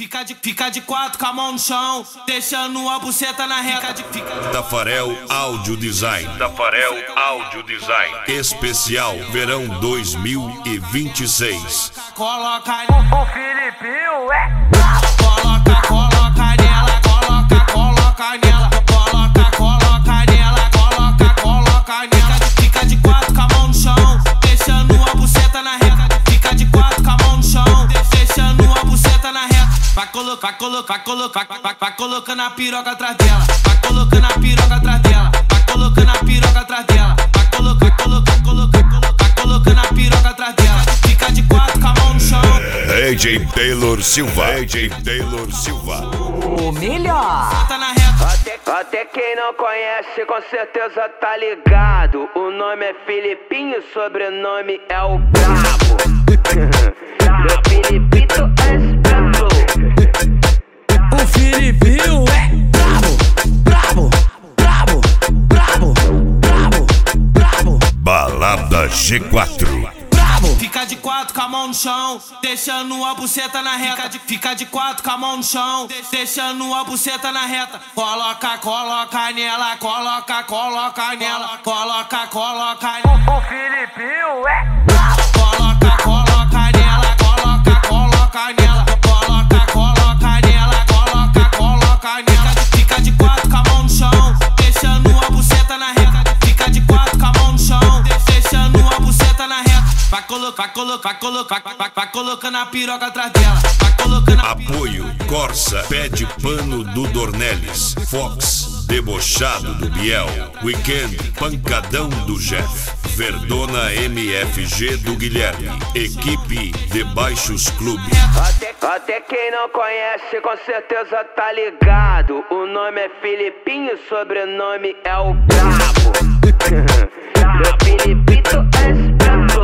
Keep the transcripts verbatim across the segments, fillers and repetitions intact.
fica de, fica de quatro com a mão no chão, deixando a buceta na reta de, fica de... Tafarel Audio Design. Tafarel Audio Design. Especial Verão dois mil e vinte e seis. Coloca O Filipinho é Coloca, coloca nela, coloca, coloca nela, coloca, coloca nela, coloca, coloca nela. Fica de quatro com a mão no chão, deixando a buceta na reta. Fica de quatro com a mão no chão, deixando a buceta na reta. Vai colocar, vai colocar, vai colocar, vai, vai colocando a piroca atrás dela. Vai colocando a piroca atrás dela. Vai colocando a piroca atrás dela. Vai colocar, colocar, colocar, colocar, colocando a piroca atrás dela. Fica de quatro com a mão no chão. D J Taylor Silva. D J Taylor Silva. o melhor. Tá na reta. Até, até quem não conhece com certeza tá ligado. O nome é Filipinho, o sobrenome é o Brabo. Meu Filipito é brabo. O Filipinho é brabo, brabo, brabo, brabo, brabo, brabo. Balada G quatro. Fica de quatro com a mão no chão, deixando a buceta na reta. De, fica de quatro com a mão no chão, deixando a buceta na reta. Coloca, coloca nela, coloca, coloca nela, coloca, coloca nela. O Filipinho é Coloca, coloca nela, coloca, coloca nela, coloca, coloca nela, coloca, coloca nela. Fica de quatro com a mão no chão, deixando a buceta na reta. Fica de quatro com a mão no chão, deixando a buceta na reta. Vai colocar, vai colocar, vai colocar, vai, vai colocando a piroca atrás dela. Vai colocando a Apoio Corsa, Pé de Pano do Dornelles, Fox, Debochado do Biel, Weekend, Pancadão do Jeff, Verdona M F G do Guilherme, Equipe de Baixos Clube. Até, até quem não conhece com certeza tá ligado. O nome é Filipinho, o sobrenome é o Brabo. Meu Filipito é brabo.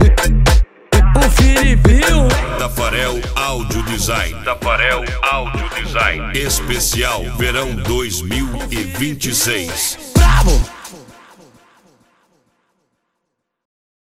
o Filipinho Tafarel Audio Design. Tafarel Audio Design. Especial Verão dois mil e vinte e seis. brabo.